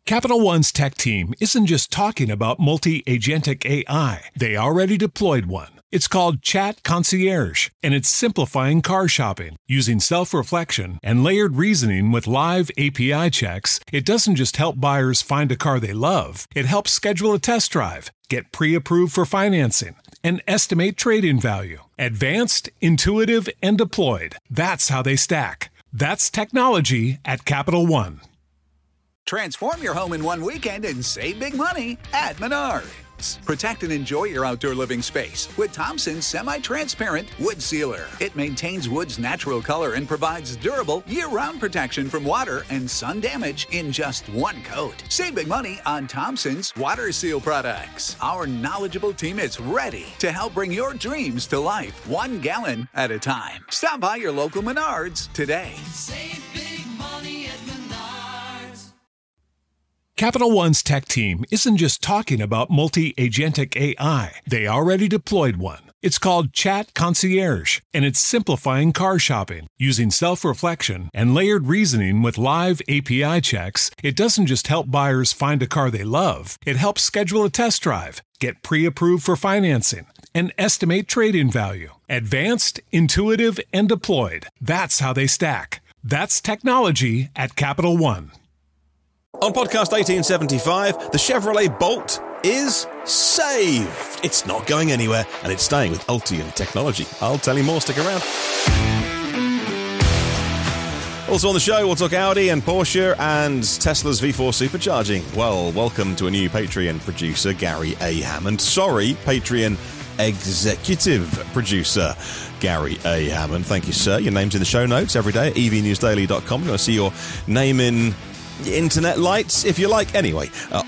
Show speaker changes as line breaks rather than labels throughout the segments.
Capital One's tech team isn't just talking about multi-agentic AI. They already deployed one. It's called Chat Concierge, and it's simplifying car shopping. Using self-reflection and layered reasoning with live API checks, it doesn't just help buyers find a car they love. It helps schedule a test drive, get pre-approved for financing, and estimate trade-in value. Advanced, intuitive, and deployed. That's how they stack. That's technology at Capital One.
Transform your home in one weekend and save big money at Menards. Protect and enjoy your outdoor living space with Thompson's semi-transparent wood sealer. It maintains wood's natural color and provides durable year-round protection from water and sun damage in just one coat. Save big money on Thompson's water seal products. Our knowledgeable team is ready to help bring your dreams to life 1 gallon at a time. Stop by your local Menards today.
Save big money at Menards.
Capital One's tech team isn't just talking about multi-agentic AI. They already deployed one. It's called Chat Concierge, and it's simplifying car shopping. Using self-reflection and layered reasoning with live API checks, it doesn't just help buyers find a car they love. It helps schedule a test drive, get pre-approved for financing, and estimate trade-in value. Advanced, intuitive, and deployed. That's how they stack. That's technology at Capital One.
On podcast 1875, the Chevrolet Bolt is saved. It's not going anywhere, and it's staying with Ultium technology. I'll tell you more. Stick around. Also on the show, we'll talk Audi and Porsche and Tesla's V4 supercharging. Well, welcome to a new Patreon producer, Gary A. Hammond. Sorry, Patreon executive producer, Gary A. Hammond. Thank you, sir. Your name's in the show notes every day at evnewsdaily.com. You're going to see your name in internet lights, if you like. Anyway,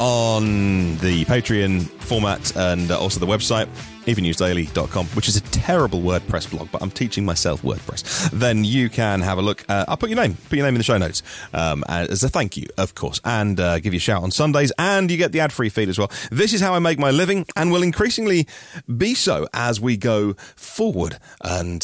on the Patreon format and also the website, evnewsdaily.com, which is a terrible WordPress blog, but I'm teaching myself WordPress. Then you can have a look. I'll put your name in the show notes as a thank you, of course, and give you a shout on Sundays, and you get the ad-free feed as well. This is how I make my living, and will increasingly be so as we go forward. And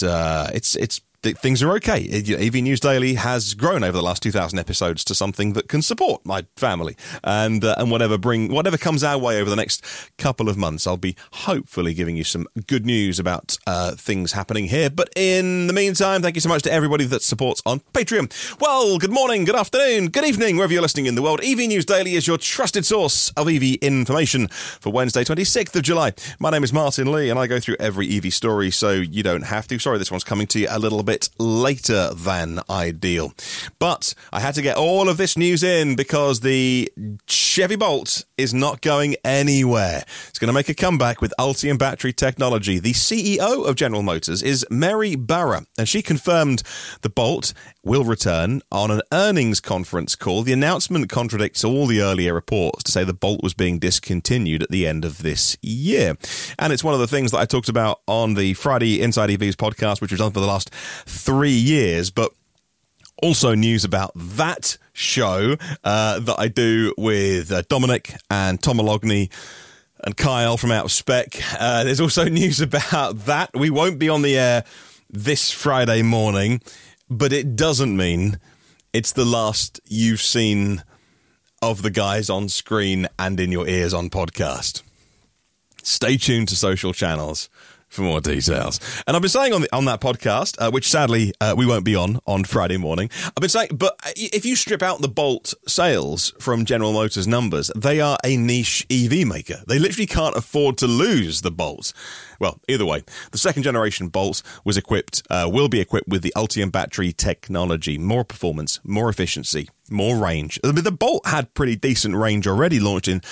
things are okay. EV News Daily has grown over the last 2,000 episodes to something that can support my family, and whatever comes our way over the next couple of months, I'll be hopefully giving you some good news about things happening here. But in the meantime, thank you so much to everybody that supports on Patreon. Well, good morning, good afternoon, good evening, wherever you're listening in the world. EV News Daily is your trusted source of EV information for Wednesday, 26th of July. My name is Martin Lee, and I go through every EV story, so you don't have to. Sorry, this one's coming to you a little bit later than ideal. But I had to get all of this news in because the Chevy Bolt is not going anywhere. It's going to make a comeback with Ultium battery technology. The CEO of General Motors is Mary Barra, and she confirmed the Bolt will return on an earnings conference call. The announcement contradicts all the earlier reports to say the Bolt was being discontinued at the end of this year. And it's one of the things that I talked about on the Friday Inside EVs podcast, which was done for the last 3 years, but also news about that show that I do with Dominic and Tom Mologney and Kyle from Out of Spec. There's also news about that. We won't be on the air this Friday morning, but it doesn't mean it's the last you've seen of the guys on screen and in your ears on podcast. Stay tuned to social channels for more details. And I've been saying on that podcast, which sadly we won't be on Friday morning, I've been saying, but if you strip out the Bolt sales from General Motors numbers, they are a niche EV maker. They literally can't afford to lose the Bolt. Well, either way, the second generation Bolt will be equipped with the Ultium battery technology. More performance, more efficiency, more range. The Bolt had pretty decent range already, launched in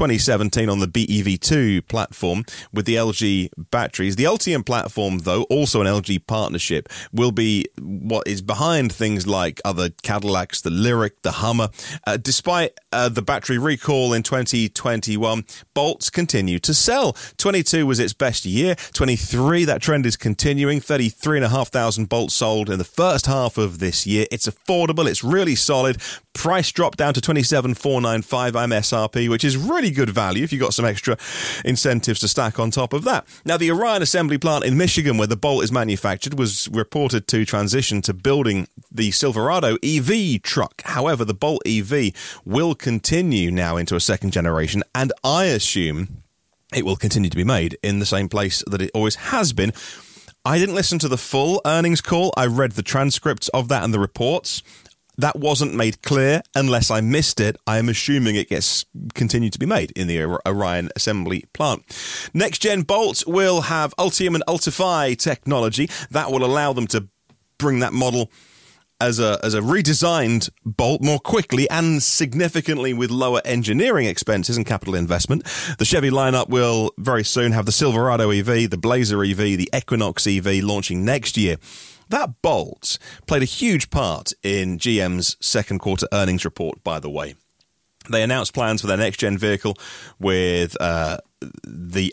2017 on the BEV2 platform with the LG batteries. The Ultium platform, though, also an LG partnership, will be what is behind things like other Cadillacs, the Lyriq, the Hummer. Despite the battery recall in 2021, Bolts continue to sell. 22 was its best year. 23, that trend is continuing. 33,500 Bolts sold in the first half of this year. It's affordable. It's really solid. Price dropped down to $27,495 MSRP, which is really good value if you've got some extra incentives to stack on top of that. Now, the Orion assembly plant in Michigan, where the Bolt is manufactured, was reported to transition to building the Silverado EV truck. However, the Bolt EV will continue now into a second generation, and I assume it will continue to be made in the same place that it always has been. I didn't listen to the full earnings call. I read the transcripts of that and the reports. That wasn't made clear unless I missed it. I am assuming it gets continued to be made in the Orion assembly plant. Next-gen Bolts will have Ultium and Ultify technology. That will allow them to bring that model as a redesigned Bolt more quickly and significantly with lower engineering expenses and capital investment. The Chevy lineup will very soon have the Silverado EV, the Blazer EV, the Equinox EV launching next year. That Bolt played a huge part in GM's second quarter earnings report, by the way. They announced plans for their next-gen vehicle with the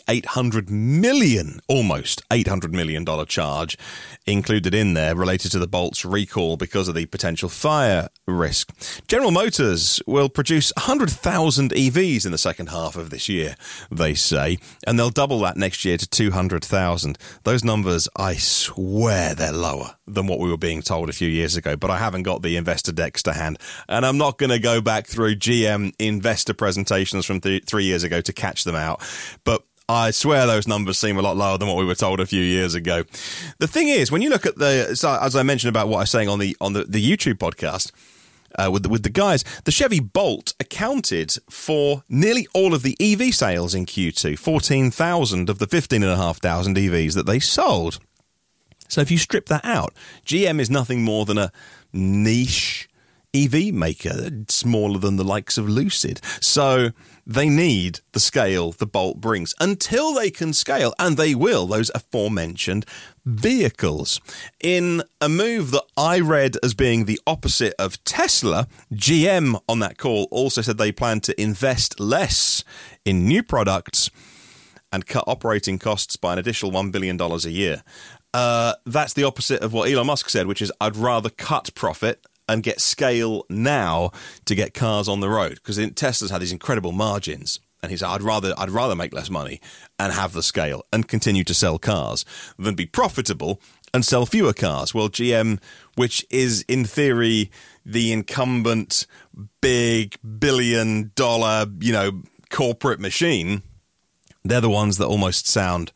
almost $800 million charge included in there related to the Bolt's recall because of the potential fire risk. General Motors will produce 100,000 EVs in the second half of this year, they say, and they'll double that next year to 200,000. Those numbers, I swear they're lower than what we were being told a few years ago, but I haven't got the investor decks to hand, and I'm not going to go back through GM investor presentations from 3 years ago to catch them out. But I swear those numbers seem a lot lower than what we were told a few years ago. The thing is, when you look at as I mentioned about what I was saying on the YouTube podcast with the guys, the Chevy Bolt accounted for nearly all of the EV sales in Q2, 14,000 of the 15,500 EVs that they sold. So if you strip that out, GM is nothing more than a niche EV maker, smaller than the likes of Lucid. So they need the scale the Bolt brings until they can scale, and they will, those aforementioned vehicles. In a move that I read as being the opposite of Tesla, GM on that call also said they plan to invest less in new products and cut operating costs by an additional $1 billion a year. That's the opposite of what Elon Musk said, which is I'd rather cut profit and get scale now to get cars on the road, because Tesla's had these incredible margins, and he said I'd rather make less money and have the scale and continue to sell cars than be profitable and sell fewer cars. Well, GM, which is in theory the incumbent big billion-dollar, corporate machine, they're the ones that almost sound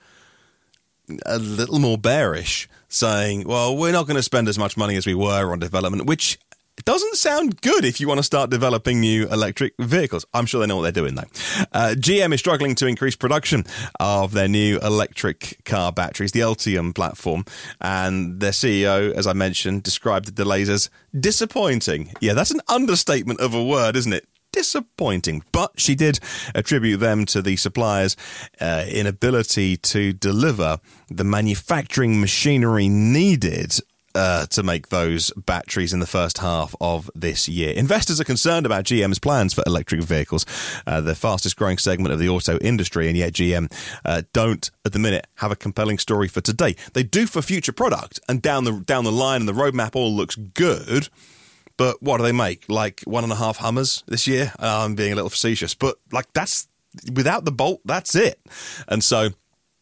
a little more bearish, saying, well, we're not going to spend as much money as we were on development, which doesn't sound good if you want to start developing new electric vehicles. I'm sure they know what they're doing, though. GM is struggling to increase production of their new electric car batteries, the Ultium platform, and their CEO, as I mentioned, described the delays as disappointing. Yeah, that's an understatement of a word, isn't it? Disappointing, but she did attribute them to the suppliers' inability to deliver the manufacturing machinery needed to make those batteries in the first half of this year. Investors are concerned about GM's plans for electric vehicles, the fastest growing segment of the auto industry, and yet GM don't, at the minute, have a compelling story for today. They do for future product, and down the line, and the roadmap all looks good. But what do they make? Like 1.5 Hummers this year? I'm being a little facetious, but that's without the Bolt, that's it. And so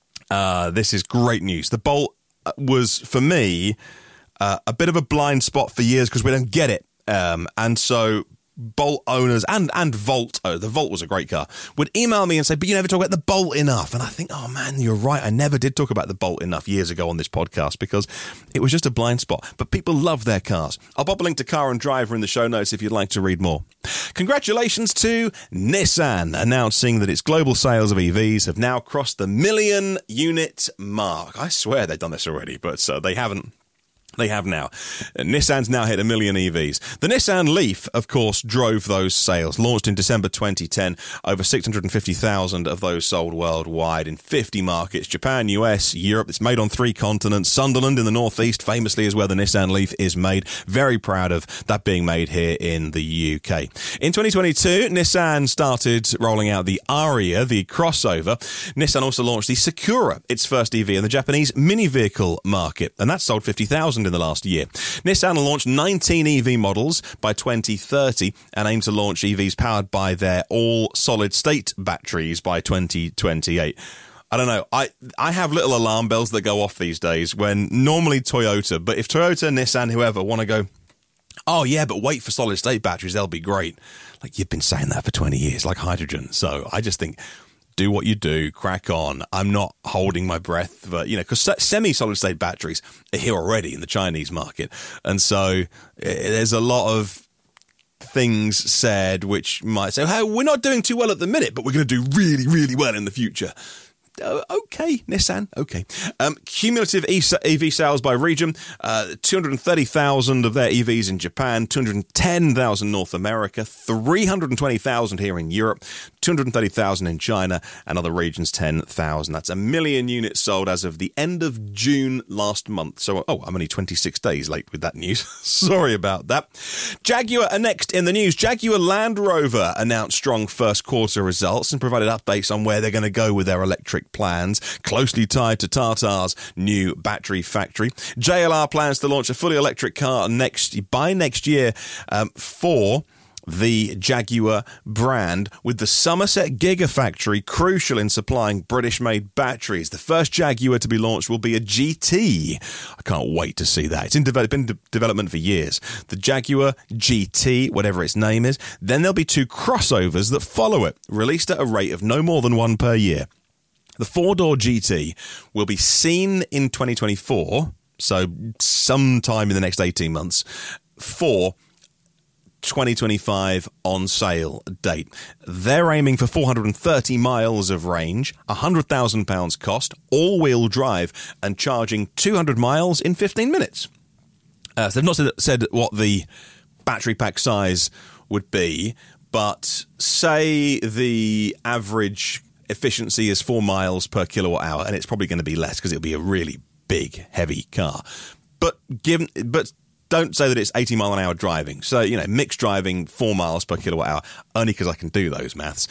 this is great news. The Bolt was, for me, a bit of a blind spot for years because we don't get it. And so Bolt owners and Volt, the Volt was a great car, would email me and say, but you never talk about the Bolt enough. And I think, oh man, you're right. I never did talk about the Bolt enough years ago on this podcast because it was just a blind spot. But people love their cars. I'll pop a link to Car and Driver in the show notes if you'd like to read more. Congratulations to Nissan, announcing that its global sales of EVs have now crossed the 1 million unit mark. I swear they've done this already, but they haven't. They have now. Nissan's now hit 1 million EVs. The Nissan Leaf, of course, drove those sales. Launched in December 2010, over 650,000 of those sold worldwide in 50 markets. Japan, US, Europe. It's made on 3 continents. Sunderland in the northeast famously is where the Nissan Leaf is made. Very proud of that being made here in the UK. In 2022, Nissan started rolling out the Ariya, the crossover. Nissan also launched the Sakura, its first EV in the Japanese mini vehicle market, and that sold 50,000 in the last year. Nissan will launch 19 EV models by 2030 and aim to launch EVs powered by their all-solid-state batteries by 2028. I don't know. I have little alarm bells that go off these days when normally Toyota, but if Toyota, Nissan, whoever want to go, oh yeah, but wait for solid-state batteries, they'll be great. Like, you've been saying that for 20 years, like hydrogen. So I just think, do what you do, crack on. I'm not holding my breath, but, because semi-solid-state batteries are here already in the Chinese market. And so there's a lot of things said which might say, hey, we're not doing too well at the minute, but we're going to do really, really well in the future. Okay, Nissan, okay. Cumulative EV sales by region, 230,000 of their EVs in Japan, 210,000 North America, 320,000 here in Europe, 230,000 in China, and other regions 10,000. That's 1 million units sold as of the end of June last month. So, I'm only 26 days late with that news. Sorry about that. Jaguar are next in the news. Jaguar Land Rover announced strong first quarter results and provided updates on where they're going to go with their electric plans, closely tied to Tata's new battery factory. JLR plans to launch a fully electric car by next year for the Jaguar brand, with the Somerset Gigafactory crucial in supplying British-made batteries. The first Jaguar to be launched will be a GT. I can't wait to see that. It's been in development for years. The Jaguar GT, whatever its name is. Then there'll be 2 crossovers that follow it, released at a rate of no more than 1 per year. The 4-door GT will be seen in 2024, so sometime in the next 18 months, for 2025 on sale date. They're aiming for 430 miles of range, £100,000 cost, all-wheel drive, and charging 200 miles in 15 minutes. So they've not said what the battery pack size would be, but say the average efficiency is 4 miles per kilowatt hour, and it's probably going to be less because it'll be a really big, heavy car. But don't say that it's 80 mile an hour driving. So, mixed driving, 4 miles per kilowatt hour, only because I can do those maths.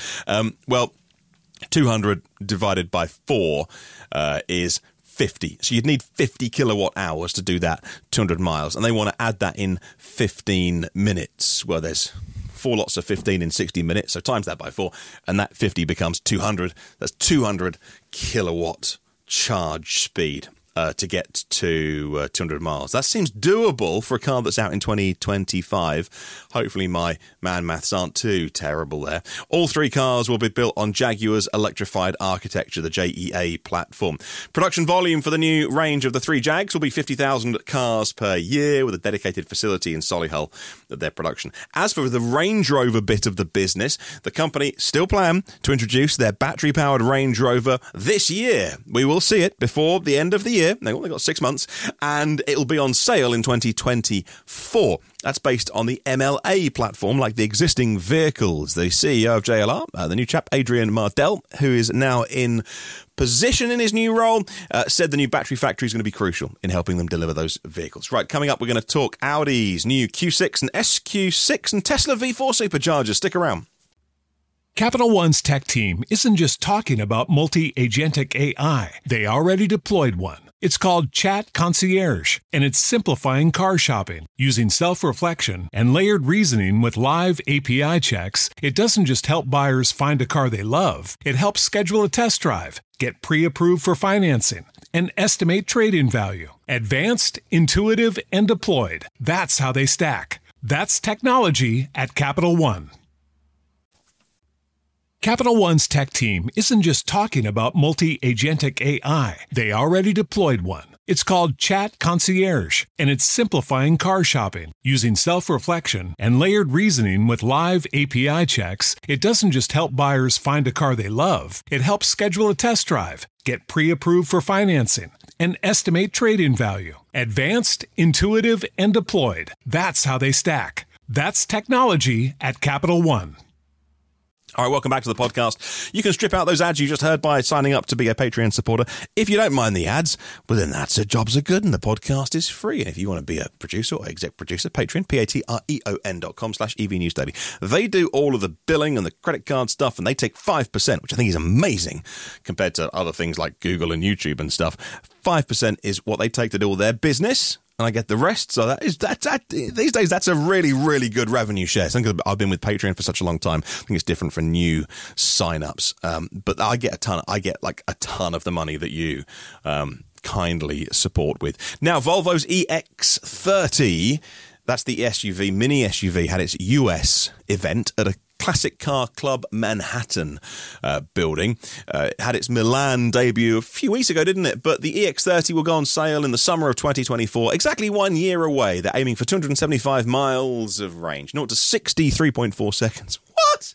200 divided by 4 is 50. So you'd need 50 kilowatt hours to do that 200 miles. And they want to add that in 15 minutes. Well, there's 4 lots of 15 in 60 minutes, so times that by 4, and that 50 becomes 200. That's 200 kilowatt charge speed to get to 200 miles. That seems doable for a car that's out in 2025. Hopefully my maths aren't too terrible there. All 3 cars will be built on Jaguar's electrified architecture, the JEA platform. Production volume for the new range of the 3 Jags will be 50,000 cars per year, with a dedicated facility in Solihull at their production. As for the Range Rover bit of the business, the company still plan to introduce their battery-powered Range Rover this year. We will see it before the end of the year. They've only got 6 months, and it'll be on sale in 2024. That's based on the MLA platform, like the existing vehicles. The CEO of JLR, the new chap, Adrian Mardell, who is now in position in his new role, said the new battery factory is going to be crucial in helping them deliver those vehicles. Right, coming up, we're going to talk Audi's new Q6 and SQ6 and Tesla V4 Superchargers. Stick around.
Capital One's tech team isn't just talking about multi-agentic AI. They already deployed one. It's called Chat Concierge, and it's simplifying car shopping. Using self-reflection and layered reasoning with live API checks, it doesn't just help buyers find a car they love. It helps schedule a test drive, get pre-approved for financing, and estimate trade-in value. Advanced, intuitive, and deployed. That's how they stack. That's technology at Capital One. Capital One's tech team isn't just talking about multi-agentic AI. They already deployed one. It's called Chat Concierge, and it's simplifying car shopping. Using self-reflection and layered reasoning with live API checks, it doesn't just help buyers find a car they love. It helps schedule a test drive, get pre-approved for financing, and estimate trade-in value. Advanced, intuitive, and deployed. That's how they stack. That's technology at Capital One.
All right, welcome back to the podcast. You can strip out those ads you just heard by signing up to be a Patreon supporter. If you don't mind the ads, well, then that's it. Jobs are good and the podcast is free. And if you want to be a producer or exec producer, Patreon, patreon.com/EV News Daily. They do all of the billing and the credit card stuff, and they take 5%, which I think is amazing compared to other things like Google and YouTube and stuff. 5% is what they take to do all their business. and I get the rest. So these days, that's a really, really good revenue share. Something I've been with Patreon for such a long time. I think it's different for new signups. But I get a ton of the money that you kindly support with. Now, Volvo's EX30, that's the SUV, mini SUV, had its US event at a Classic Car Club Manhattan building. It had its Milan debut a few weeks ago, didn't it? But the EX30 will go on sale in the summer of 2024, exactly 1 year away. They're aiming for 275 miles of range, 0 to 60, 3.4 seconds. What?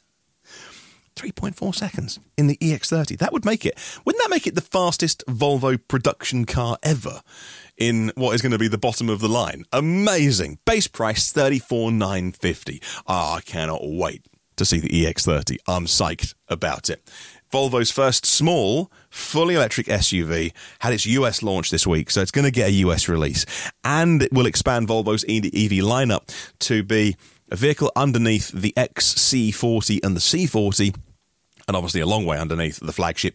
3.4 seconds in the EX30. That would make it. Wouldn't that make it the fastest Volvo production car ever in what is going to be the bottom of the line? Amazing. Base price $34,950. I cannot wait to see the EX30. I'm psyched about it. Volvo's first small, fully electric SUV had its US launch this week, so it's going to get a US release. And it will expand Volvo's EV lineup to be a vehicle underneath the XC40 and the C40, and obviously a long way underneath the flagship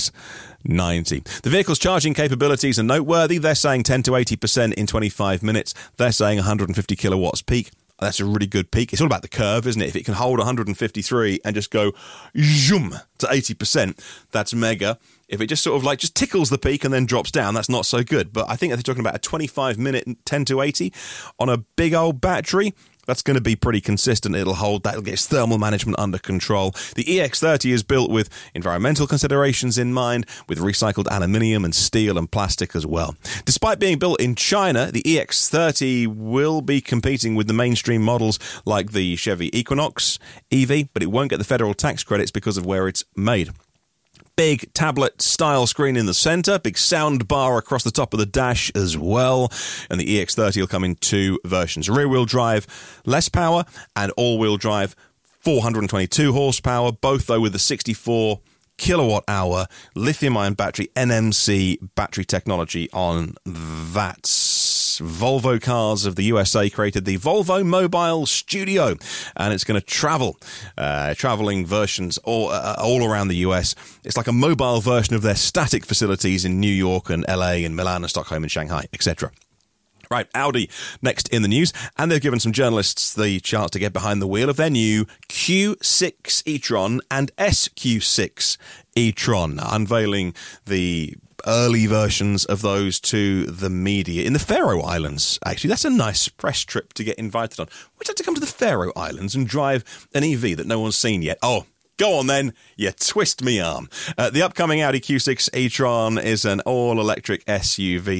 EX90. The vehicle's charging capabilities are noteworthy. They're saying 10 to 80% in 25 minutes. They're saying 150 kilowatts peak. That's a really good peak. It's all about the curve, isn't it? If it can hold 153 and just go zoom to 80%, that's mega. If it just sort of just tickles the peak and then drops down, that's not so good. But I think they're talking about a 25-minute 10 to 80 on a big old battery. That's going to be pretty consistent. It'll hold that. It'll get its thermal management under control. The EX30 is built with environmental considerations in mind, with recycled aluminium and steel and plastic as well. Despite being built in China, the EX30 will be competing with the mainstream models like the Chevy Equinox EV, but it won't get the federal tax credits because of where it's made. Big tablet-style screen in the centre, big sound bar across the top of the dash as well, and the EX30 will come in two versions. Rear-wheel drive, less power, and all-wheel drive, 422 horsepower, both though with the 64 kilowatt-hour lithium-ion battery, NMC battery technology on that. Volvo Cars of the USA created the Volvo Mobile Studio, and it's going to travel, traveling versions all around the US. It's like a mobile version of their static facilities in New York and LA and Milan and Stockholm and Shanghai, etc. Right, Audi next in the news, and they've given some journalists the chance to get behind the wheel of their new Q6 e-tron and SQ6 e-tron, unveiling the early versions of those to the media in the Faroe Islands. Actually, that's a nice press trip to get invited on. We'd like to come to the Faroe Islands and drive an EV that no one's seen yet. Oh, go on then, you twist me arm. The upcoming Audi Q6 e-tron is an all-electric SUV,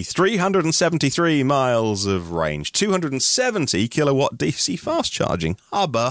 373 miles of range, 270 kilowatt DC fast charging. Hubba.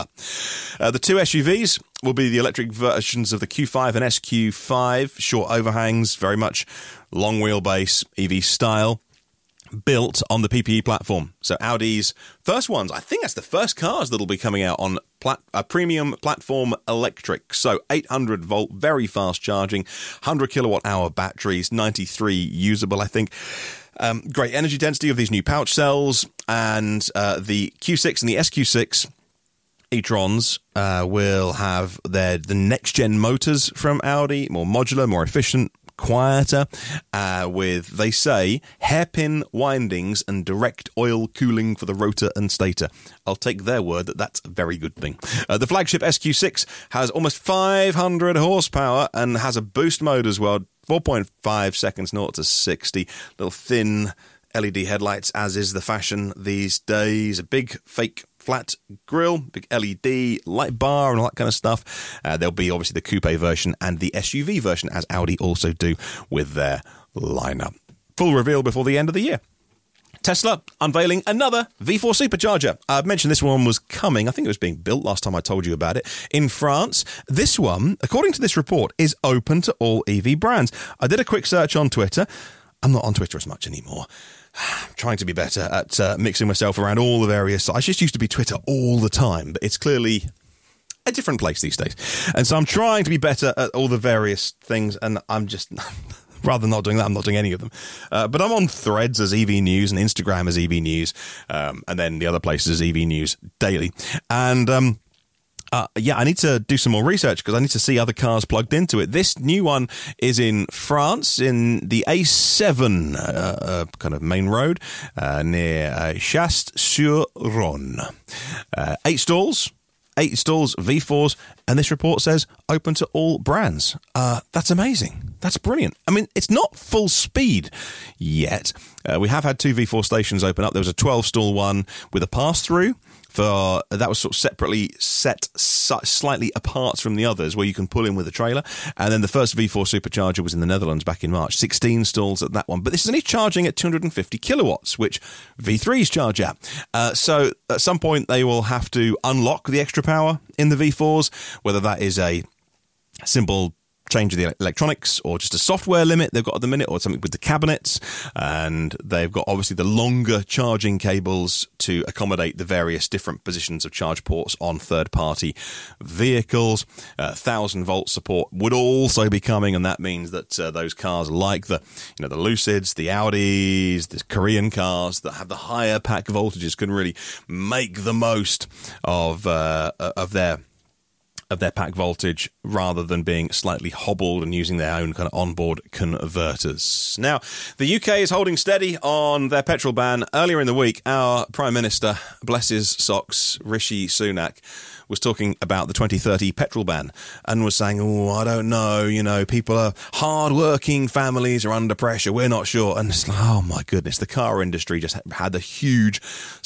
The two SUVs will be the electric versions of the Q5 and SQ5, short overhangs, very much long wheelbase EV style, built on the PPE platform. So Audi's first ones, I think that's the first cars that'll be coming out on a premium platform electric. So 800 volt, very fast charging, 100 kilowatt hour batteries, 93 usable, I think. Great energy density of these new pouch cells, and the Q6 and the SQ6 e-trons will have the next-gen motors from Audi, more modular, more efficient, quieter, with, they say, hairpin windings and direct oil cooling for the rotor and stator. I'll take their word that that's a very good thing. The flagship SQ6 has almost 500 horsepower and has a boost mode as well, 4.5 seconds 0 to 60, little thin LED headlights, as is the fashion these days, a big fake flat grille, big LED light bar and all that kind of stuff. There'll be obviously the coupe version and the SUV version, as Audi also do with their lineup. Full reveal before the end of the year. Tesla unveiling another V4 supercharger. I mentioned this one was coming. I think it was being built last time I told you about it. In France, this one, according to this report, is open to all EV brands. I did a quick search on Twitter. I'm not on Twitter as much anymore. I'm trying to be better at mixing myself around all the various sites. I just used to be Twitter all the time, but it's clearly a different place these days. And so I'm trying to be better at all the various things, and I'm just, rather than not doing that, I'm not doing any of them. But I'm on Threads as EV News and Instagram as EV News, and then the other places as EV News Daily. And I need to do some more research because I need to see other cars plugged into it. This new one is in France, in the A7 kind of main road near Chast-sur-Rhône. 8 stalls. 8 stalls, V4s, and this report says open to all brands. That's amazing. That's brilliant. I mean, it's not full speed yet. We have had 2 V4 stations open up. There was a 12-stall one with a pass-through. That was sort of separately set slightly apart from the others where you can pull in with a trailer. And then the first V4 supercharger was in the Netherlands back in March. 16 stalls at that one. But this is only charging at 250 kilowatts, which V3s charge at. So at some point they will have to unlock the extra power in the V4s, whether that is a simple change of the electronics or just a software limit they've got at the minute or something with the cabinets, and they've got obviously the longer charging cables to accommodate the various different positions of charge ports on third-party vehicles. 1,000-volt support would also be coming, and that means that those cars like the Lucids, the Audis, the Korean cars that have the higher pack voltages can really make the most of their pack voltage rather than being slightly hobbled and using their own kind of onboard converters. Now, the UK is holding steady on their petrol ban. Earlier in the week, our Prime Minister, bless his socks, Rishi Sunak, was talking about the 2030 petrol ban and was saying, I don't know, people are hard-working, families are under pressure, we're not sure. And it's like, oh my goodness, the car industry just had a huge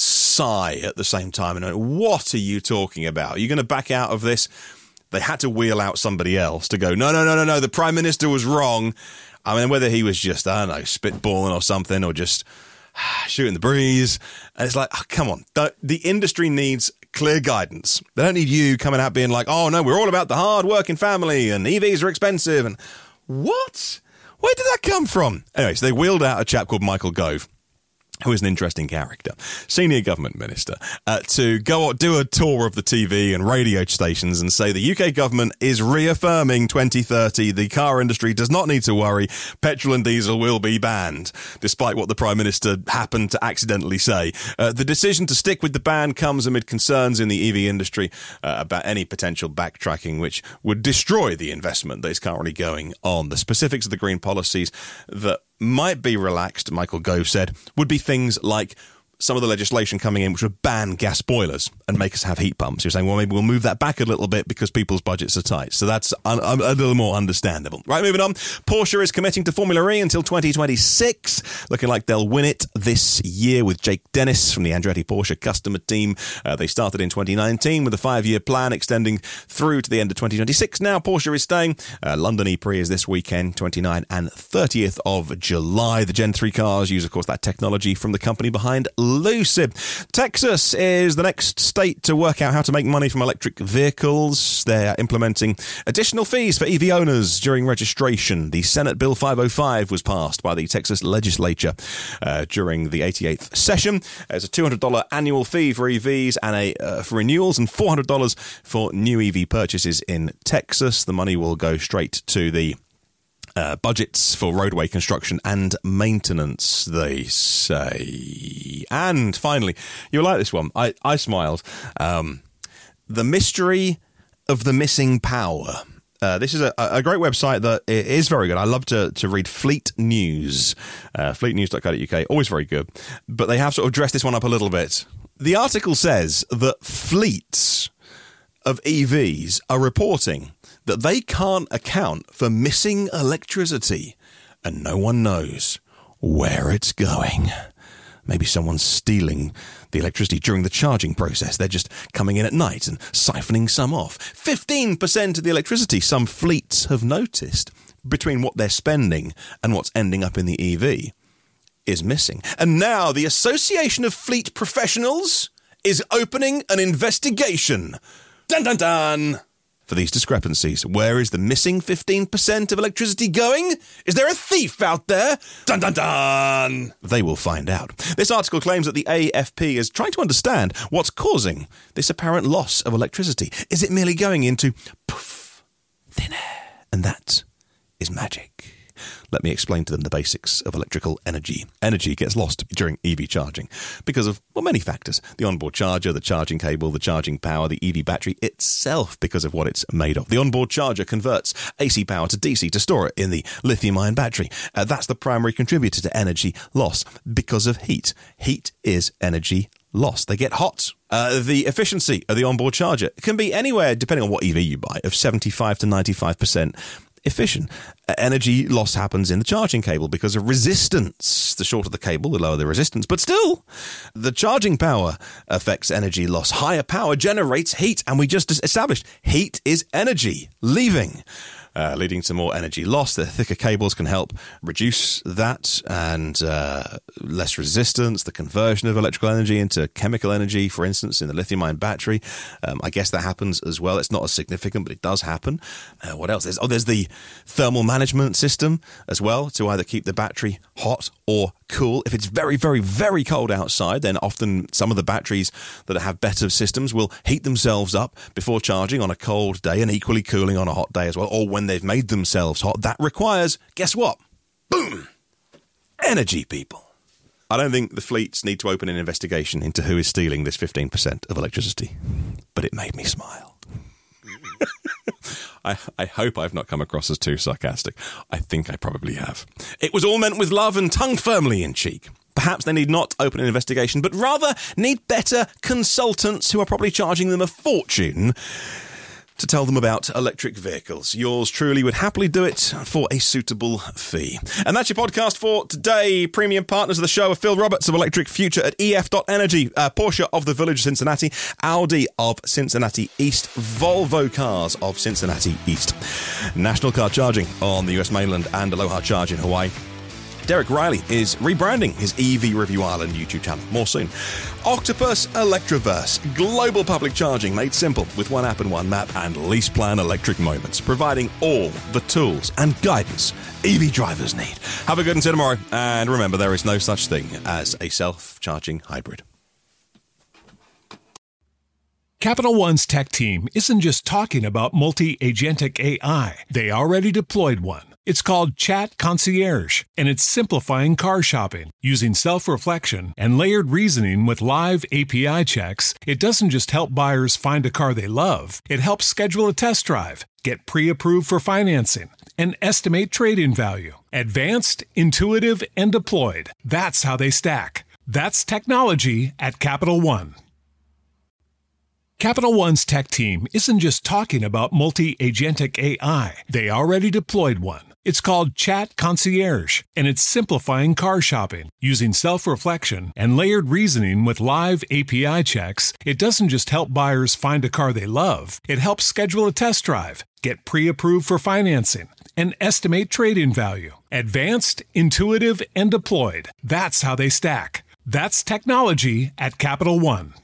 sigh at the same time. And what are you talking about? Are you going to back out of this? They had to wheel out somebody else to go, no, the Prime Minister was wrong. I mean, whether he was just, I don't know, spitballing or something, or just shooting the breeze. And it's like, come on, the industry needs clear guidance. They don't need you coming out being like, oh no, we're all about the hard-working family and EVs are expensive. And what? Where did that come from? Anyway, so they wheeled out a chap called Michael Gove, who is an interesting character, senior government minister, to go do a tour of the TV and radio stations and say the UK government is reaffirming 2030. The car industry does not need to worry. Petrol and diesel will be banned, despite what the Prime Minister happened to accidentally say. The decision to stick with the ban comes amid concerns in the EV industry about any potential backtracking, which would destroy the investment that is currently going on. The specifics of the green policies that might be relaxed, Michael Gove said, would be things like some of the legislation coming in which would ban gas boilers and make us have heat pumps. You're saying, well, maybe we'll move that back a little bit because people's budgets are tight. So that's a little more understandable. Right, moving on. Porsche is committing to Formula E until 2026. Looking like they'll win it this year with Jake Dennis from the Andretti Porsche customer team. They started in 2019 with a 5-year plan extending through to the end of 2026. Now Porsche is staying. London E-Prix is this weekend, 29th and 30th of July. The Gen 3 cars use, of course, that technology from the company behind Lucid. Texas is the next state to work out how to make money from electric vehicles. They're implementing additional fees for EV owners during registration. The Senate Bill 505 was passed by the Texas legislature during the 88th session. There's a $200 annual fee for EVs and for renewals and $400 for new EV purchases in Texas. The money will go straight to the budgets for roadway construction and maintenance, they say. And finally, you'll like this one. I smiled. The mystery of the missing power. This is a great website that is very good. I love to read Fleet News. Fleetnews.co.uk, always very good. But they have sort of dressed this one up a little bit. The article says that fleets of EVs are reporting that they can't account for missing electricity, and no one knows where it's going. Maybe someone's stealing the electricity during the charging process. They're just coming in at night and siphoning some off. 15% of the electricity, some fleets have noticed, between what they're spending and what's ending up in the EV, is missing. And now the Association of Fleet Professionals is opening an investigation. Dun dun dun! For these discrepancies. Where is the missing 15% of electricity going? Is there a thief out there? Dun dun dun! They will find out. This article claims that the AFP is trying to understand what's causing this apparent loss of electricity. Is it merely going into poof, thin air? And that is magic. Let me explain to them the basics of electrical energy. Energy gets lost during EV charging because of, well, many factors. The onboard charger, the charging cable, the charging power, the EV battery itself because of what it's made of. The onboard charger converts AC power to DC to store it in the lithium-ion battery. That's the primary contributor to energy loss because of heat. Heat is energy loss. They get hot. The efficiency of the onboard charger can be anywhere, depending on what EV you buy, of 75 to 95% efficient. Energy loss happens in the charging cable because of resistance. The shorter the cable, the lower the resistance. But still, the charging power affects energy loss. Higher power generates heat, and we just established heat is energy leaving. Leading to more energy loss. The thicker cables can help reduce that and less resistance, the conversion of electrical energy into chemical energy, for instance, in the lithium-ion battery. I guess that happens as well. It's not as significant, but it does happen. What else? There's the thermal management system as well to either keep the battery hot or cool. If it's very, very, very cold outside, then often some of the batteries that have better systems will heat themselves up before charging on a cold day and equally cooling on a hot day as well, or when they've made themselves hot. That requires, guess what? Boom! Energy, people. I don't think the fleets need to open an investigation into who is stealing this 15% of electricity, but it made me smile. I hope I've not come across as too sarcastic. I think I probably have. It was all meant with love and tongue firmly in cheek. Perhaps they need not open an investigation, but rather need better consultants who are probably charging them a fortune to tell them about electric vehicles. Yours truly would happily do it for a suitable fee. And that's your podcast for today. Premium partners of the show are Phil Roberts of Electric Future at EF.Energy, Porsche of the Village of Cincinnati, Audi of Cincinnati East, Volvo Cars of Cincinnati East, National Car Charging on the US mainland, and Aloha Charge in Hawaii. Derek Riley is rebranding his EV Review Ireland YouTube channel. More soon. Octopus Electroverse, global public charging made simple with one app and one map, and LeasePlan Electric Moments, providing all the tools and guidance EV drivers need. Have a good one, see you tomorrow. And remember, there is no such thing as a self-charging hybrid.
Capital One's tech team isn't just talking about multi-agentic AI. They already deployed one. It's called Chat Concierge, and it's simplifying car shopping. Using self-reflection and layered reasoning with live API checks, it doesn't just help buyers find a car they love. It helps schedule a test drive, get pre-approved for financing, and estimate trade-in value. Advanced, intuitive, and deployed. That's how they stack. That's technology at Capital One. Capital One's tech team isn't just talking about multi-agentic AI. They already deployed one. It's called Chat Concierge, and it's simplifying car shopping. Using self-reflection and layered reasoning with live API checks, it doesn't just help buyers find a car they love. It helps schedule a test drive, get pre-approved for financing, and estimate trade-in value. Advanced, intuitive, and deployed. That's how they stack. That's technology at Capital One.